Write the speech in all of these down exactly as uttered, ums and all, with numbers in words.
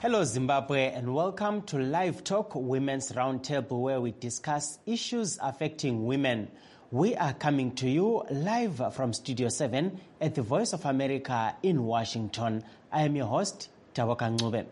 Hello Zimbabwe and welcome to Live Talk Women's Roundtable, where we discuss issues affecting women. We are coming to you live from Studio seven at the Voice of America in Washington. I am your host, Taboka Ncube.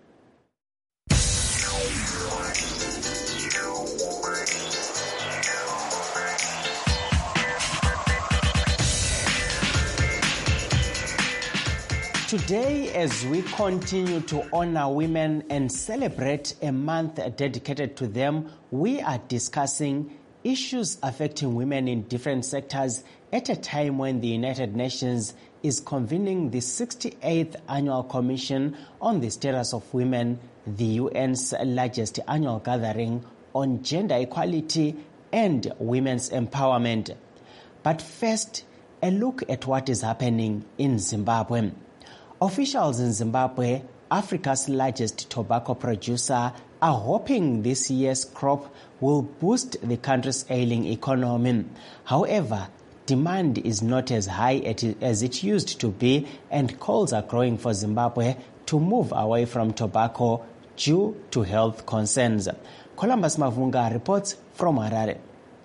Today, as we continue to honor women and celebrate a month dedicated to them, we are discussing issues affecting women in different sectors at a time when the United Nations is convening the sixty-eighth Annual Commission on the Status of Women, the U N's largest annual gathering on gender equality and women's empowerment. But first, a look at what is happening in Zimbabwe. Officials in Zimbabwe, Africa's largest tobacco producer, are hoping this year's crop will boost the country's ailing economy. However, demand is not as high as it used to be, and calls are growing for Zimbabwe to move away from tobacco due to health concerns. Columbus Mavunga reports from Harare.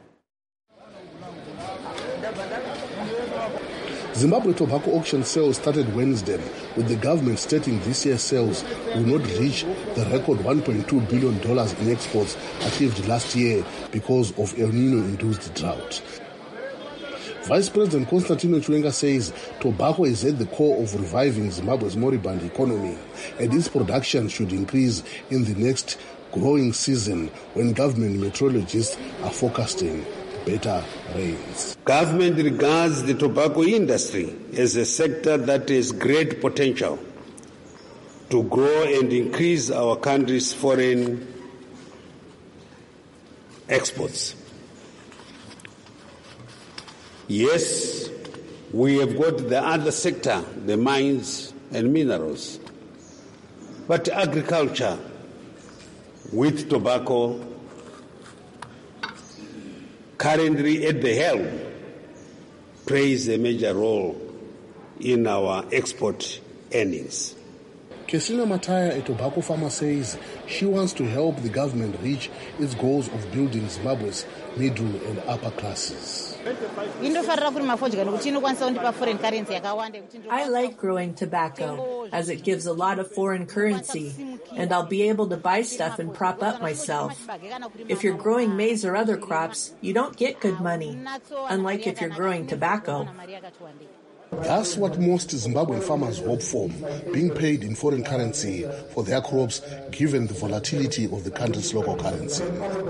Zimbabwe tobacco auction sales started Wednesday, with the government stating this year's sales will not reach the record one point two billion dollars in exports achieved last year because of El Nino-induced drought. Vice President Constantino Chiwenga says tobacco is at the core of reviving Zimbabwe's moribund economy, and its production should increase in the next growing season when government meteorologists are forecasting better rains. Government regards the tobacco industry as a sector that has great potential to grow and increase our country's foreign exports. Yes, we have got the other sector, the mines and minerals, but agriculture with tobacco currently at the helm plays a major role in our export earnings. Kesina Mataya, a tobacco farmer, says she wants to help the government reach its goals of building Zimbabwe's middle and upper classes. I like growing tobacco as it gives a lot of foreign currency, and I'll be able to buy stuff and prop up myself. If you're growing maize or other crops, you don't get good money, unlike if you're growing tobacco. That's what most Zimbabwean farmers hope for, being paid in foreign currency for their crops given the volatility of the country's local currency.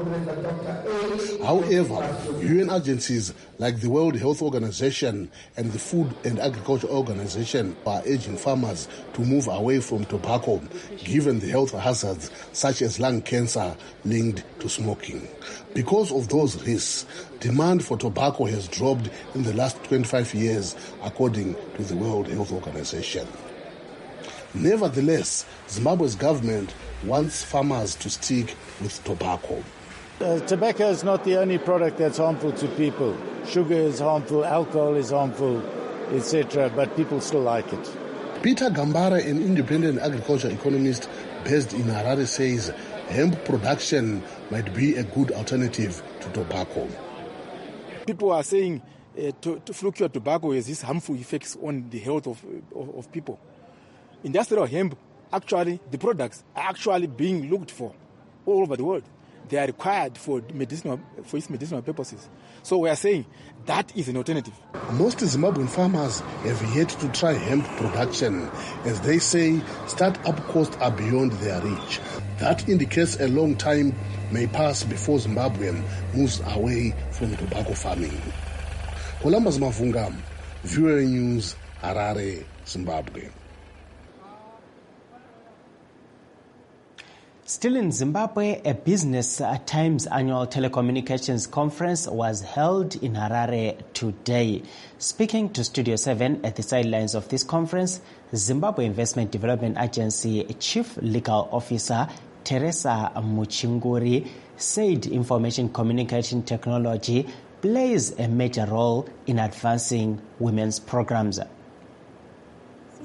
However, U N agencies like the World Health Organization and the Food and Agriculture Organization are urging farmers to move away from tobacco given the health hazards such as lung cancer linked to smoking. Because of those risks, demand for tobacco has dropped in the last twenty-five years, according to the World Health Organization. Nevertheless, Zimbabwe's government wants farmers to stick with tobacco. Uh, tobacco is not the only product that's harmful to people. Sugar is harmful, alcohol is harmful, et cetera, but people still like it. Peter Gambara, an independent agriculture economist based in Harare, says hemp production might be a good alternative to tobacco. People are saying uh, to, to flocculate tobacco has these harmful effects on the health of, of, of people. Industrial hemp, actually, the products are actually being looked for all over the world. They are required for medicinal, for its medicinal purposes. So we are saying that is an alternative. Most Zimbabwean farmers have yet to try hemp production, as they say start-up costs are beyond their reach. That indicates a long time may pass before Zimbabwe moves away from tobacco farming. Columbus Mavunga, V O A News, Harare, Zimbabwe. Still in Zimbabwe, a Business Times annual telecommunications conference was held in Harare today. Speaking to Studio seven at the sidelines of this conference, Zimbabwe Investment Development Agency Chief Legal Officer Teresa Muchinguri said information communication technology plays a major role in advancing women's programs.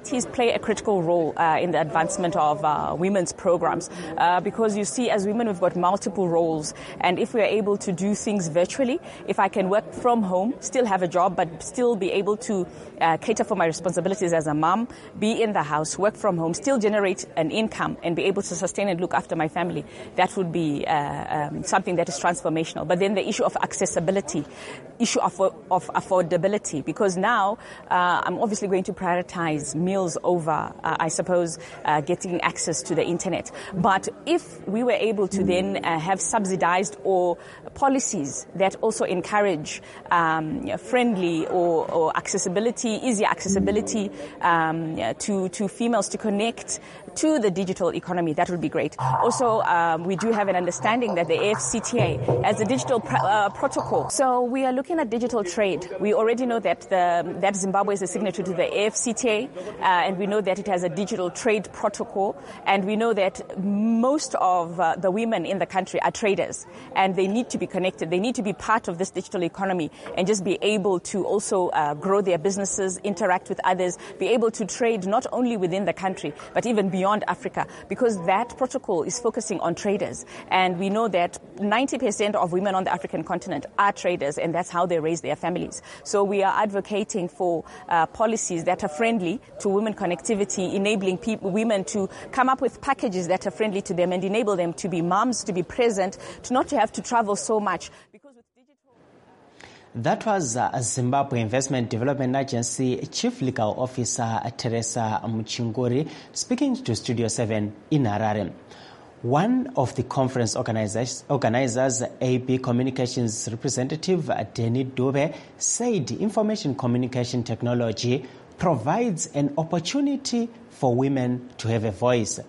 Ts play a critical role uh, in the advancement of uh, women's programs uh, because you see, as women, we've got multiple roles, and if we are able to do things virtually, if I can work from home, still have a job, but still be able to uh, cater for my responsibilities as a mom, be in the house, work from home, still generate an income, and be able to sustain and look after my family, that would be uh, um, something that is transformational. But then the issue of accessibility, issue of, of affordability, because now uh, I'm obviously going to prioritize meals over, uh, I suppose, uh, getting access to the internet. But if we were able to then uh, have subsidized or policies that also encourage um, friendly or, or accessibility, easier accessibility um, to, to females to connect to the digital economy, that would be great. Also, um, we do have an understanding that the A F C T A has a digital pr- uh, protocol. So we are looking at digital trade. We already know that the, that Zimbabwe is a signatory to the A F C T A, uh, and we know that it has a digital trade protocol, and we know that most of uh, the women in the country are traders, and they need to be connected. They need to be part of this digital economy and just be able to also uh, grow their businesses, interact with others, be able to trade not only within the country, but even beyond Africa, because that protocol is focusing on traders. And we know that ninety percent of women on the African continent are traders, and that's how they raise their families. So we are advocating for uh, policies that are friendly to women connectivity, enabling people, women to come up with packages that are friendly to them and enable them to be moms, to be present, to not to have to travel so much. Because with digital, uh... That was uh, Zimbabwe Investment Development Agency Chief Legal Officer Teresa Muchingori speaking to Studio seven in Harare. One of the conference organizers, organizers A B Communications representative Denny Dube, said information communication technology provides an opportunity for women to have a voice.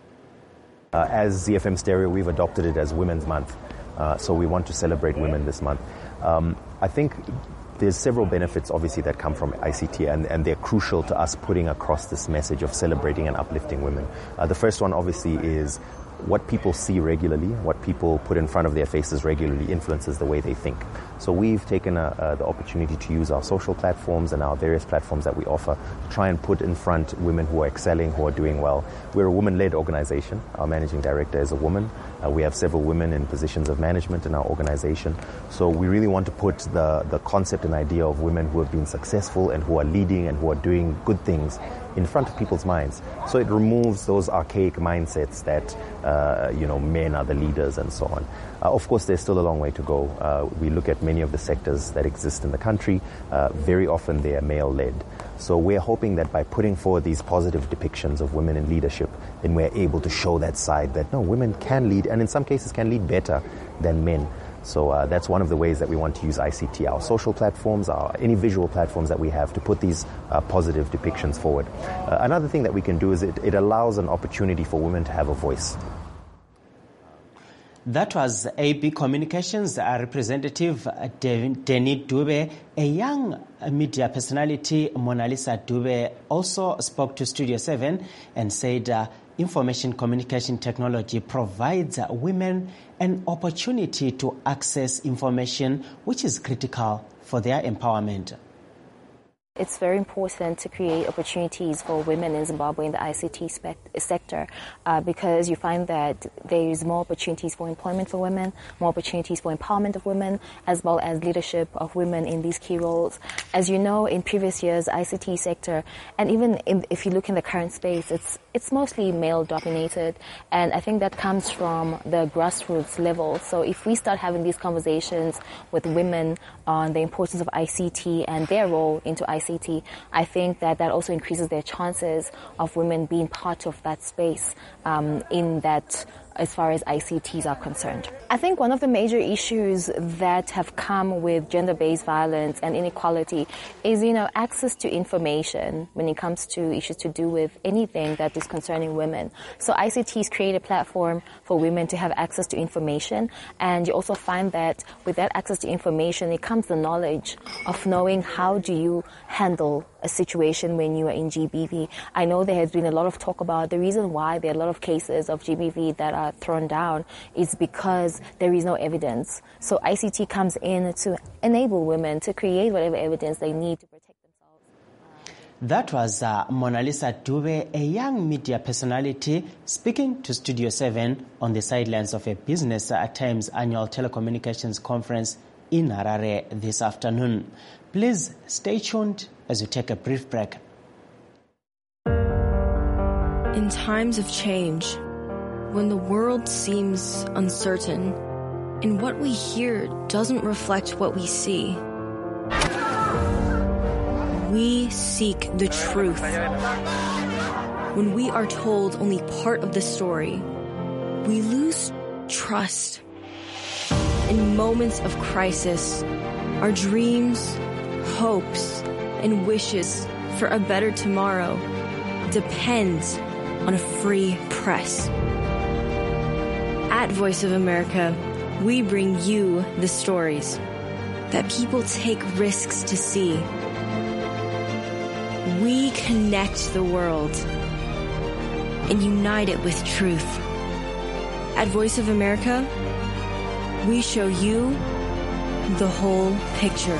Uh, as Z F M Stereo, we've adopted it as Women's Month, uh, so we want to celebrate women this month. Um, I think there's several benefits, obviously, that come from I C T, and, and they're crucial to us putting across this message of celebrating and uplifting women. Uh, the first one, obviously, is what people see regularly, what people put in front of their faces regularly influences the way they think. So we've taken a, uh, the opportunity to use our social platforms and our various platforms that we offer to try and put in front women who are excelling, who are doing well. We're a woman-led organization. Our managing director is a woman. Uh, we have several women in positions of management in our organization. So we really want to put the, the concept and idea of women who have been successful and who are leading and who are doing good things in front of people's minds. So it removes those archaic mindsets that, uh, you know, men are the leaders and so on. Uh, of course, there's still a long way to go. Uh, we look at many of the sectors that exist in the country. Uh, very often they are male-led. So we're hoping that by putting forward these positive depictions of women in leadership, then we're able to show that side that, no, women can lead, and in some cases can lead better than men. So uh, that's one of the ways that we want to use I C T, our social platforms, our any visual platforms that we have, to put these uh, positive depictions forward. Uh, another thing that we can do is it, it allows an opportunity for women to have a voice. That was A B Communications representative Denny Dube. A young media personality, Mona Lisa Dube, also spoke to Studio seven and said uh, information communication technology provides uh, women an opportunity to access information, which is critical for their empowerment. It's very important to create opportunities for women in Zimbabwe in the I C T spec- sector uh, because you find that there is more opportunities for employment for women, more opportunities for empowerment of women, as well as leadership of women in these key roles. As you know, in previous years, I C T sector, and even in, if you look in the current space, it's it's mostly male-dominated, and I think that comes from the grassroots level. So if we start having these conversations with women on the importance of I C T and their role into I C T, I think that that also increases their chances of women being part of that space um, in that as far as I C Ts are concerned. I think one of the major issues that have come with gender-based violence and inequality is, you know, access to information when it comes to issues to do with anything that is concerning women. So I C Ts create a platform for women to have access to information, and you also find that with that access to information, it comes the knowledge of knowing how do you handle a situation when you are in G B V. I know there has been a lot of talk about the reason why there are a lot of cases of G B V that are thrown down is because there is no evidence. So I C T comes in to enable women to create whatever evidence they need to protect themselves. That was uh, Mona Lisa Dube, a young media personality, speaking to Studio seven on the sidelines of a Business at Times annual telecommunications conference in Harare this afternoon. Please stay tuned as we take a brief break. In times of change, when the world seems uncertain and what we hear doesn't reflect what we see, we seek the truth. When we are told only part of the story, we lose trust. In moments of crisis, our dreams, hopes, and wishes for a better tomorrow depend on a free press. At Voice of America, we bring you the stories that people take risks to see. We connect the world and unite it with truth. At Voice of America, we show you the whole picture.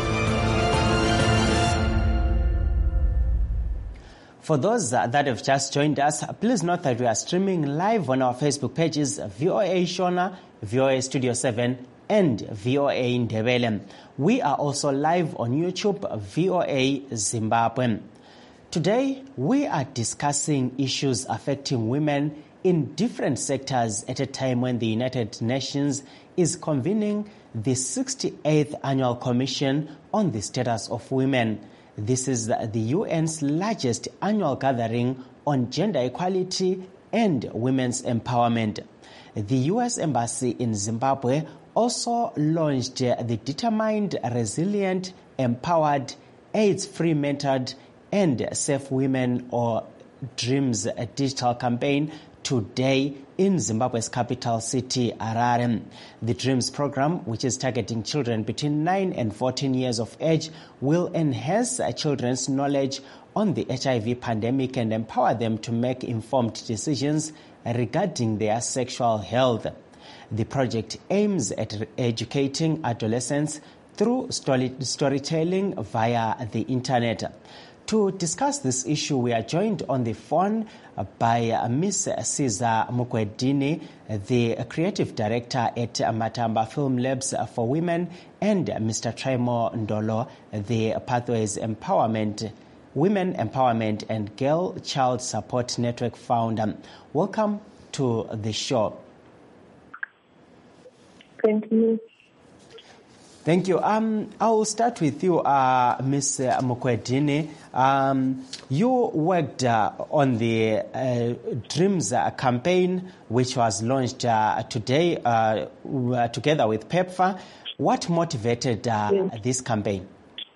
For those uh, that have just joined us, please note that we are streaming live on our Facebook pages, V O A Shona, V O A Studio seven, and V O A Ndebele. We are also live on YouTube, V O A Zimbabwe. Today, we are discussing issues affecting women in different sectors at a time when the United Nations is convening the sixty-eighth Annual Commission on the Status of Women. This is the U N's largest annual gathering on gender equality and women's empowerment. The U S Embassy in Zimbabwe also launched the Determined, Resilient, Empowered, AIDS-Free, Mentored, and Safe Women or Dreams digital campaign today in Zimbabwe's capital city, Harare. The Dreams program, which is targeting children between nine and fourteen years of age, will enhance children's knowledge on the H I V pandemic and empower them to make informed decisions regarding their sexual health. The project aims at educating adolescents through story- storytelling via the internet. To discuss this issue, we are joined on the phone by Miss Siza Mukwedini, the Creative Director at Matamba Film Labs for Women, and Mister Traimo Ndolo, the Pathways Empowerment, Women Empowerment and Girl Child Support Network founder. Welcome to the show. Thank you. Thank you. Um, I'll start with you, uh, Miss Mukwedini. Um, you worked uh, on the uh, Dreams uh, campaign, which was launched uh, today uh, together with PEPFAR. What motivated uh, yes. this campaign?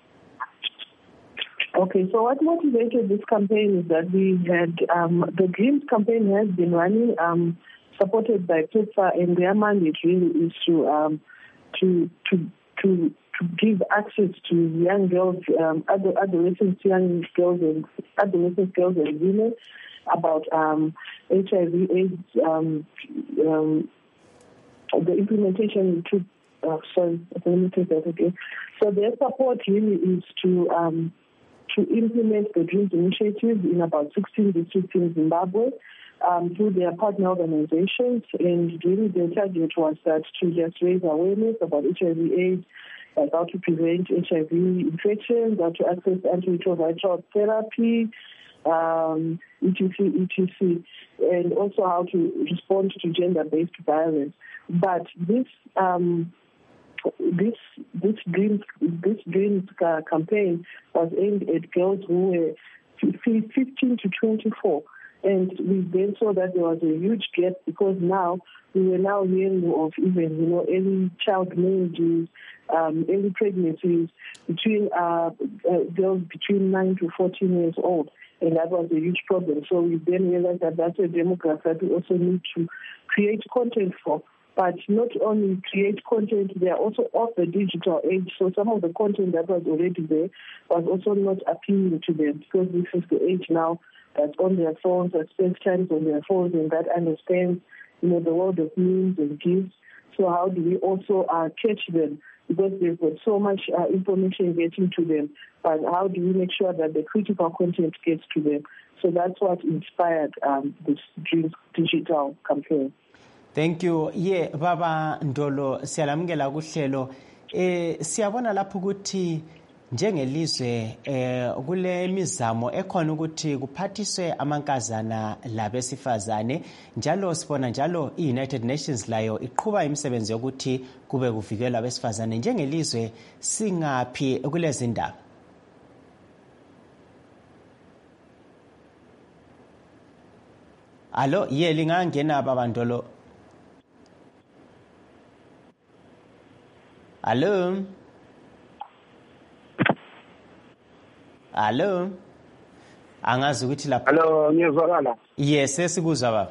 Okay, so what motivated this campaign is that we had, um, the Dreams campaign has been running, um, supported by PEPFAR, and their mandate really is to, um, to, to, to to give access to young girls, um, adolescent young girls and adolescent girls and women about um, H I V AIDS, um, um, the implementation to, uh, sorry, let me take that again. So their support really is to um, to implement the Dreams initiative in about sixteen districts in Zimbabwe um, through their partner organizations, and really their target was that to just raise awareness about H I V AIDS, like how to prevent H I V infections, how to access antiretroviral therapy, um, et cetera, et cetera, and also how to respond to gender-based violence. But this um, this this Dreams this Dreams uh, campaign was aimed at girls who were fifteen to twenty-four. And we then saw that there was a huge gap because now we were now hearing of even, you know, early child marriages, um, early pregnancies between uh, uh, girls between nine to fourteen years old. And that was a huge problem. So we then realized that that's a demographic that we also need to create content for. But not only create content, they are also off the digital age. So some of the content that was already there was also not appealing to them because this is the age now that's on their phones, that spends time on their phones, and that understands, you know, the world of memes and gifs. So how do we also uh, catch them because they've got so much uh, information getting to them. But how do we make sure that the critical content gets to them? So that's what inspired um, this Dreams Digital campaign. Thank you. Yeah, Baba Ndolo, siyalamukela kuhlelo. Eh siyabona lapho ukuthi njengelizwe eh kule mizamo ekhona ukuthi kuphathiswe amankazana labesifazane, njalo sibona njalo iUnited Nations layo iqhubha imisebenzi yokuthi kube kuvikelwa abesifazane. Njengelizwe singapi kulezi ndaba? Allo, ye lingangena Baba Ndolo. Allo. Allo. Angazi ukuthi lapha. Allo, ngiyazwakala. Yes, sesikuzwa baba.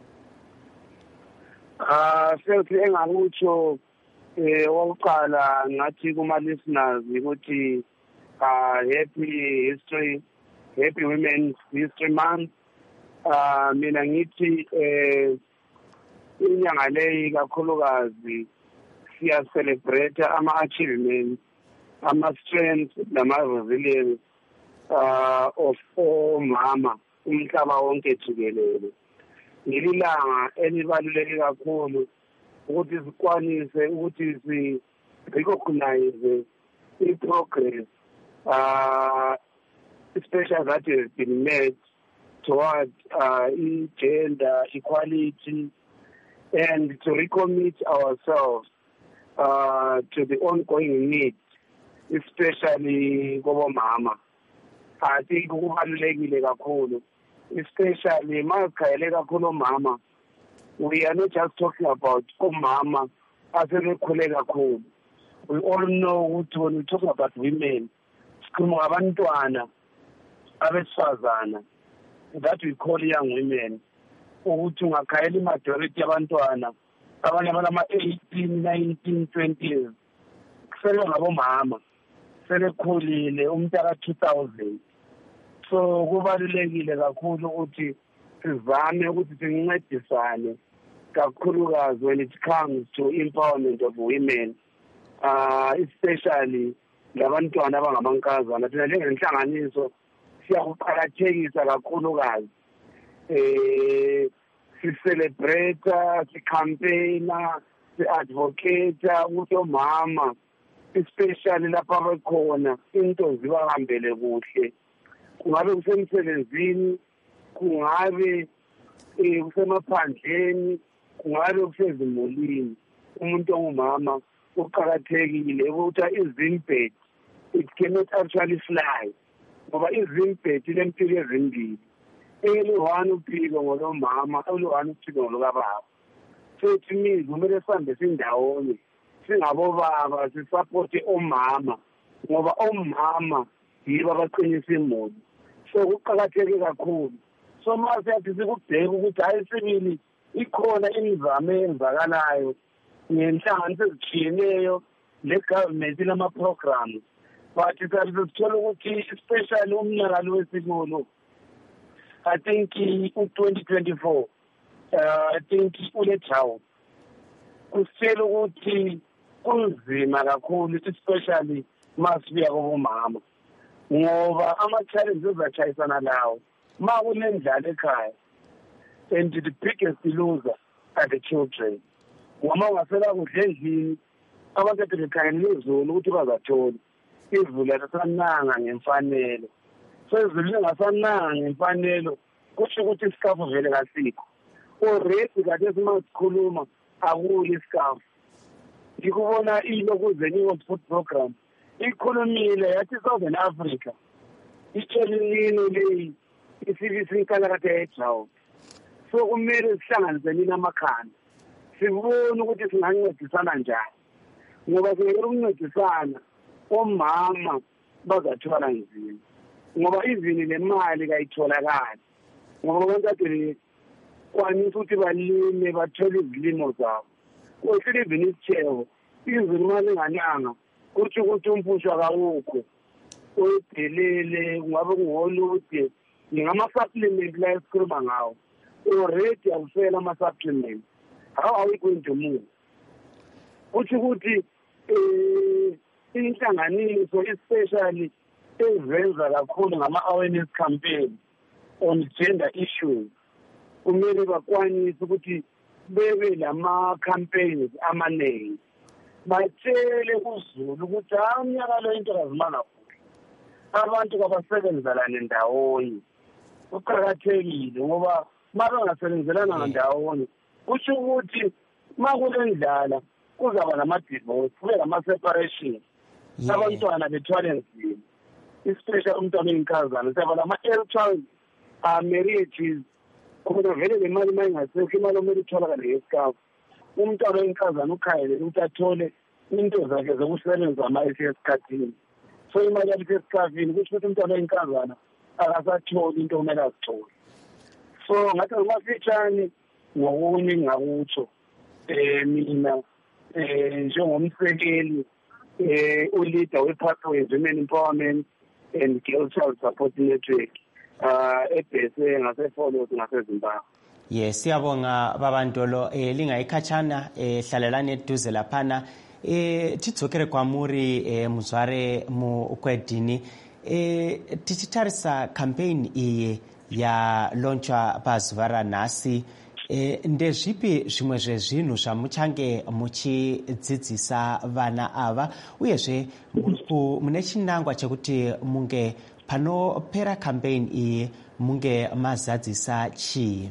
Ah, sethi engakutsho eh wokuqala ngathi kuma listeners ukuthi ah happy history, happy women's history month. Ah mina ngithi eh inyanga leyi kakhulukazi siya celebrate ama achievements, ama strengths nama resilience uh, of omama umhlaba wonke jikelele. Ngililanga elibaluleke kakhulu ukuthi sikwanise ukuthi si recognize the progress uh, especially that has been made toward uh, gender equality, and to recommit ourselves uh, to the ongoing need, especially kobo mama. I think kubalulekile kakhulu, especially makhayele kakhulu mama. We are not just talking about omama asebekhule kakhulu. We all know that when we talk about women, sikhuluma ngabantwana abesifazana that we call young women. Ukuthi ungakhayela majority yabantwana abanye abama eighteen, nineteen, twenty kusele ngabomama selekhulile umntaka two thousand. So kubalulekile kakhulu ukuthi sizame ukuthi sincedisane kakhulukazi when it comes to empowerment of women, uh, especially labantwana abangamankazana. Thina njengenhlanganiso siyakuqakathekisa kakhulukazi eh si celebrate, si campaign, si advocate ukuthi omama especially lapha bekhona into zibahambele kuhle, kungabe kusemsebenzini, kungabe eh kusemaphandleni, kungabe kusezimulini. Umuntu ongumama uqhakathekile ukuthi izimbed it cannot actually fly, ngoba izimbed ilempilo ezimbili, eliwani uphiko ngolomama, eliwani uphiko ngolobaba. So to me kumele sihambe sindawonye, singabobaba sisupport omama, ngoba omama yibo abaqinisa imuli. So kuqakatheke kakhulu. So mase yathi sikubheka ukuthi hayi sibili ikhona imizamo eyenzakalayo ngenhlanganiso ezitshiyeneyo le government lama programs, but sisithola ukuthi especially umnyaka lo wesikolo I think in twenty twenty-four uh, I think ulethawo kusitshela ukuthi kunzima kakhulu especially masibuya kubomama, ngoba ama-challenges achayisana lawo ma kunendlala ekhaya, and the biggest loser are the children. Ngoma ungasela kudla endlini abantu ekade bekhangela izulu ukuthi bazathola izulu lasananga ngemfanelo. So izulu lingasananga ngemfanelo kusho ukuthi isikafu vele kasikho. Already kade simasikhuluma akuli isikafu. Ngikubona ilokuze ni-World Food Program ikhulumile yathi Southern Africa itshelini leyi isibisi inkalakatha yedrought. So kumele sihlanganise nina amakhanda sibone ukuthi singancedisana njani, ngoba singeke ukuncedisana omama bazathwala nzima, ngoba izini nemali kayitholakali, ngoba kwenzathi kwanisa ukuthi balime bathole izilimo zabo. Kuhle even isitheko izini imali engananga kuthi ukuthi umphusho akawukho udelele, kungabe kungolude ngama-supplement la esikhuluma ngawo already awusela ama-supplement. How are we going to move? Kuthi ukuthi eh inhlanganiso especially ezenza kakhulu ngama-awareness campaign on gender issues kumele bakwanise ukuthi bebe lama-campaigns amaningi batshele kuzulu ukuthi hayi umnyaka lo into kazimanga kuhle abantu kabasebenzelane ndawonye kuqakathekile ngoba uma bengasebenzelana ndawonye kusho ukuthi uma kulendlala kuzaba nama-divorce kube nama-separation abantwana bethwale nzima especially umntwana oyinkazana siyaba lama-early child marriages ukuze vele le mali uma ingasekho imali omele itholakale ngesikafu umntwana oyinkazana ukhayelele ukuthi athole into zakhe zokusebenza ama-esi esikhathini so imali yalise esikhathini kusho ukuthi umntwana oyinkazana akasatholi into omele azithole so ngathi ngomafitshane ngokunye engingakutsho um mina um njengomsekeli um uleader we-Pathways Women Empowerment and Girl Child Support Network uh ebhese ngaseFolos ngaseZimbabwe. Yes, siyabonga babantolo eh lingayikhatshana eh hlalelane eduze laphana eh titsokere kwamuri eh muzware mu kwedini eh tichitarisa campaign iyi ya launchwa pazuvara nasi eh ndezvipi zvimwe zvezvinhu zvamuchange muchidzidzisa vana ava uyezve mune chinangwa chekuti munge panopera campaign iyi munge mazadzisa chii?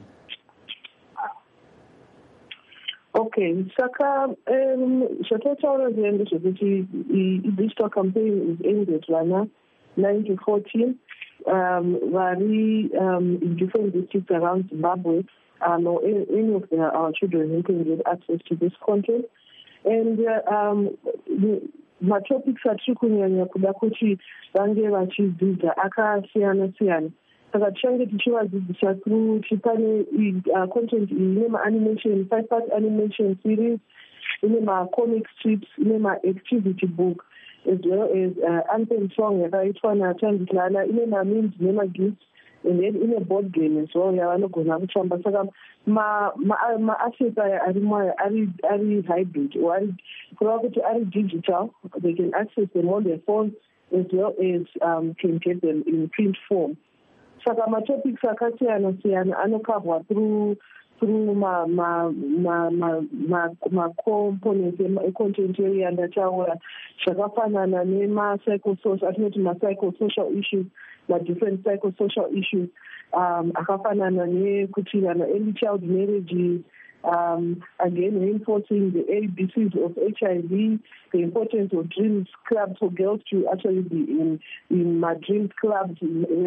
Okay, saka um zvatautaura zviendo zvekuti i-digital campaign is aimed at vana nine to fourteen um vari um in different districts around Zimbabwe, um, or any of the, our children who can get access to this content. And uh, um the, matopics atiri kunyanya kuda kuti vange vachidzidza akasiyana siyana saka tichange tichivadzidzisa through tipane uh, content iyi ine ma-animation five part animation series, ine ma-comic strips, ine ma-activity book, as well as uh, anthem song yakaitwa naTanditlana, ine ma-memes nema-gifts, and then ine board game as well yavanogona kutamba. Saka ma-assets aya arimo aya ari hybrid or ari kureva kuti ari digital, they can access them on their phones as well as um, can get them in print form. Saka ma-topics akasiyana siyana anokavwa through through ma ma ma ma ma ma components e-content area ndataura zvakafanana nema-psychosocial atinoti ma-psychosocial issues, ma-different psychosocial issues um akafanana nekuti vana early child marriages, um again reinforcing the A B Cs of H I V, the importance of dreams clubs for girls to actually be in in my dreams clubs,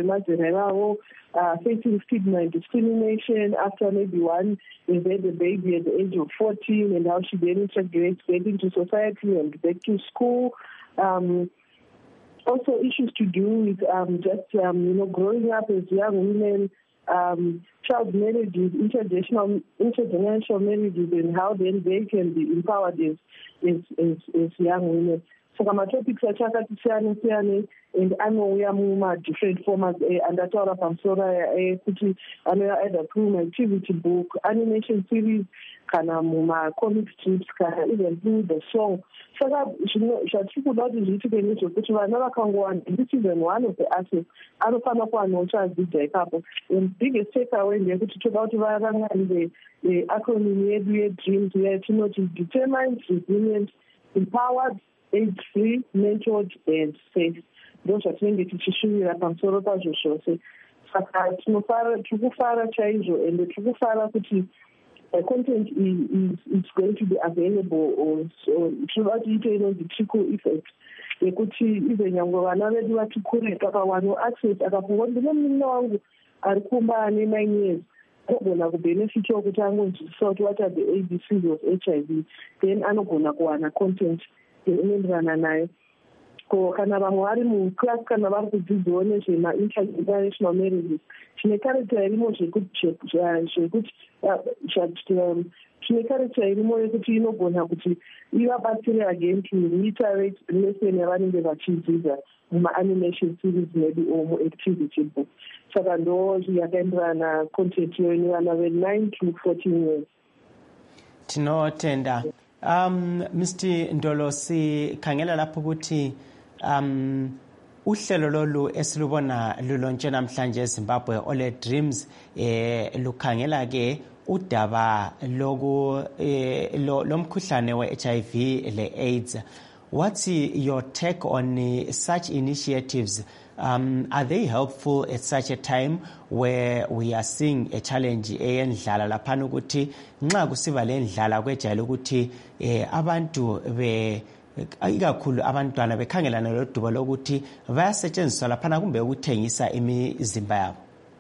uh, facing stigma and discrimination after maybe one is had a baby at the age of fourteen, and how she then integrates back into society and back to school. Um, also issues to do with um, just um, you know growing up as young women, um, child marriages, intergenerational intergenerational marriages, and how then they can be empowered as as as, as young women. So my topics are chakati siyane siyane and anouya muma different formats andataura pamusoro kuti anouya either through my activity book, animation series, kana muma comic strips, kana even through the song. Saka zvatiri kuda kuti zviitike nezvekuti vana vakangowanda, this is one of the assets anofana kuwana uchadzidza ipapo. And biggest takeaway ndeyekuti toda kuti varangarire acronym yedu yedreams yatinoti determined, resilient, empowered, age-free, mentored and safe. Ndo zvatinenge tichishuvira pamusoro pazvo zvose. Saka tinofara tikufara chaizvo ende tikufara kuti the content is, is going to be available, or so tinoda tiite inonzi trickle effect yekuti ive nyangwe vana vedu vati kure pakawana access akafunga kuti ndine munin'ina wangu ari kumba ane nine years anogona kubenefita wekuti angonzwisisa kuti what are the A B Cs of H I V, then anogona kuwana content inoenderana naye. Ko kana vamwe vari muclass kana vari kudzidzawo nezvema-international marriages, tine character irimo zvekuti tine character irimo yekuti inogona kuti ivabatsire again to reiterate lesson yavanenge vachidzidza muma-animation series medu or mu-activity book. Saka ndo yakaenderana content iyo ine vana ve nine to fourteen years. Tinotenda Um, Mister Ndolo, sikhangela lapho ukuthi um uhlelo lolu esilubona lulontshe namhlanje eZimbabwe Ole Dreams eh lukhangela ke udaba loku eh, lomkhuhlane we-H I V le-AIDS. What's your take on uh, such initiatives? Um, are they helpful at such a time where we are seeing a challenge eyendlala laphana ukuthi nxa kusiba le ndlala kwejayele ukuthi eh, abantu be ikakhulu abantwana bekhangelana lodubo lokuthi bayasetshenziswa laphana kumbe ukuthengisa imizimba yabo?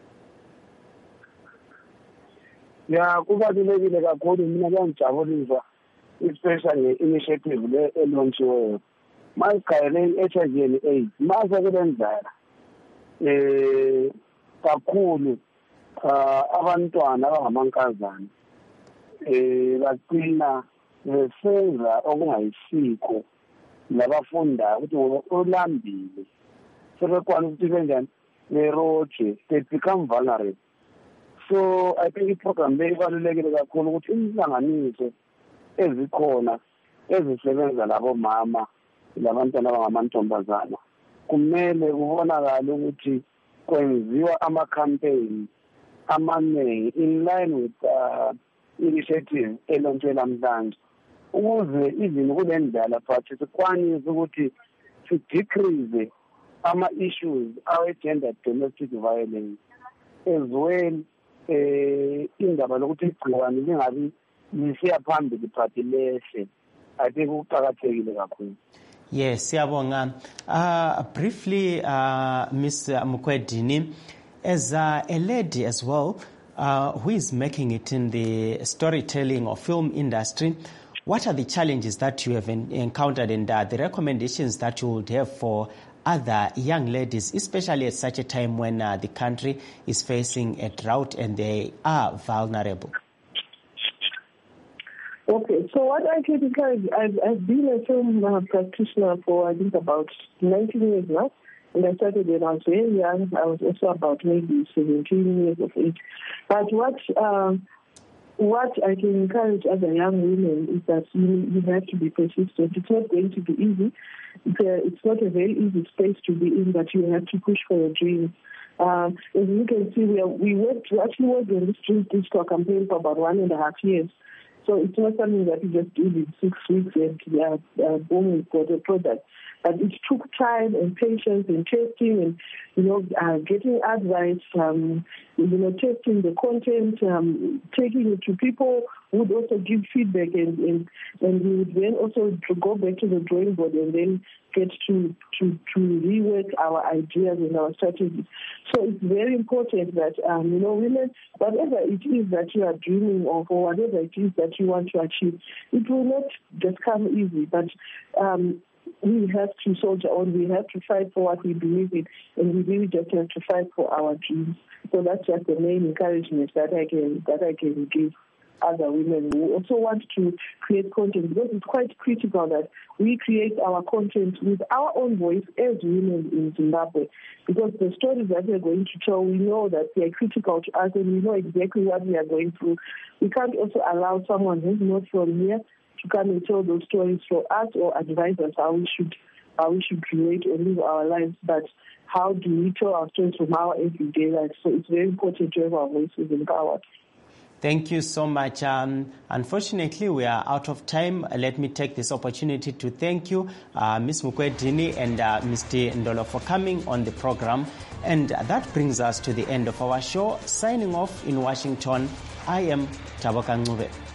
Ya kubalulekile kakhulu, mina kuyangijabulisa especially nge-initiative le elontshiweyo. Mayikhayele i-H I V and AIDS mase kule ndlela eh kakhulu abantwana abangamankazana eh baqina besenza okungayisiko labafunda ukuthi olambile sebekwana ukuthi benjani beroje, they become vulnerable. So I think i-program le ibalulekile kakhulu ukuthi inhlanganiso ezikhona ezisebenza labo mama labantwana abangamantombazana kumele kubonakala ukuthi kwenziwa ama-campaign amaningi in line with uh, initiative elontshe namhlanje ukuze even kule ndlela phathi sikwanise ukuthi si-decrease ama-issues awe-gender domestic violence as well eh indaba lokuthi igciwane lingabi lisiya phambili phathi lehle. I think kuqakathekile kakhulu. Yes, siyabonga. Uh, briefly, uh, Mister Mukwedini, as uh, a lady as well, uh, who is making it in the storytelling or film industry, what are the challenges that you have en- encountered and uh, the recommendations that you would have for other young ladies, especially at such a time when uh, the country is facing a drought and they are vulnerable? Okay, so what I can encourage, I've, I've been a film uh, practitioner for I think about nineteen years now, and I started when I was very young. I was also about maybe seventeen years of age. But what um, what I can encourage other young women is that you, you have to be persistent. It's not going to be easy. It's, a, it's not a very easy space to be in, but you have to push for your dreams. Um, as you can see, we, are, we worked, we actually worked on this Dreams Digital campaign for about one and a half years. So it's not something that you just did in six weeks and uh, uh, boom, we've got a product. But it took time and patience and testing and, you know, uh, getting advice, um, you know, testing the content, um, taking it to people who would also give feedback and, and, and we would then also to go back to the drawing board and then get to, to, to rework our ideas and our strategies. So it's very important that, um, you know, women, whatever it is that you are dreaming of or whatever it is that you want to achieve, it will not just come easy, but um, we have to soldier on, we have to fight for what we believe in, and we really just have to fight for our dreams. So that's just the main encouragement that I can that I can give other women. We also want to create content because it's quite critical that we create our content with our own voice as women in Zimbabwe, because the stories that we are going to tell, we know that they are critical to us and we know exactly what we are going through. We can't also allow someone who's not from here to come and tell those stories for us or advise us how we should how we should create or live our lives, but how do we tell our stories from our everyday life? So it's very important to have our voices empowered. Thank you so much. Um, unfortunately, we are out of time. Let me take this opportunity to thank you, uh, Miz Mukwedini and uh, Mister Ndolo, for coming on the program. And that brings us to the end of our show. Signing off in Washington, I am Taboka Ngube.